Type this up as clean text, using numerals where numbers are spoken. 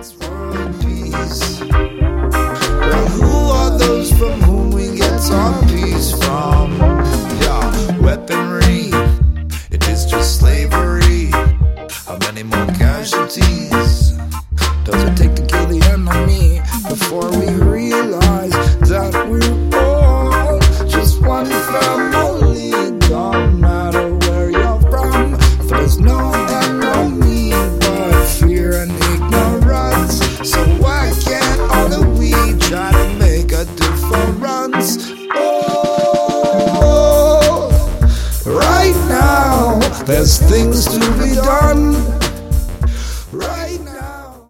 against world peace. Well, who are those from whom we get our peace from? Yeah, weaponry, it is just slavery. How many more casualties does it take to kill the enemy before we realize that we're all just one family? Don't matter where you're from, for there's no enemy but fear and ignorance. So why can't all that we try to make a difference? Oh, right now there's things to